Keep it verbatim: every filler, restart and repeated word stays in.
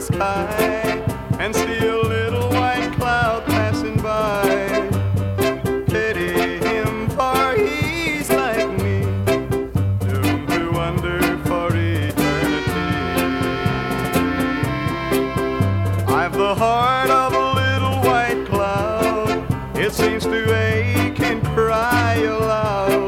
the sky and see a little white cloud passing by. Pity him, for he's like me, doomed to wander for eternity. I've the heart of a little white cloud. It seems to ache and cry aloud.